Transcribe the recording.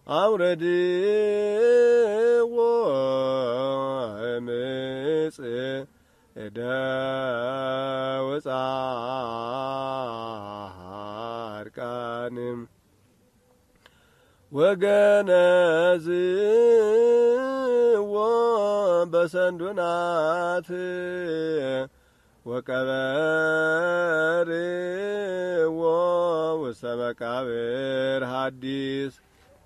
አውረድዎ እምጽእ እደው ጻድቃንም ወገነዝዎ በሰንዱናት ወቀበርዎ ውስተ መቃብር ሐዲስ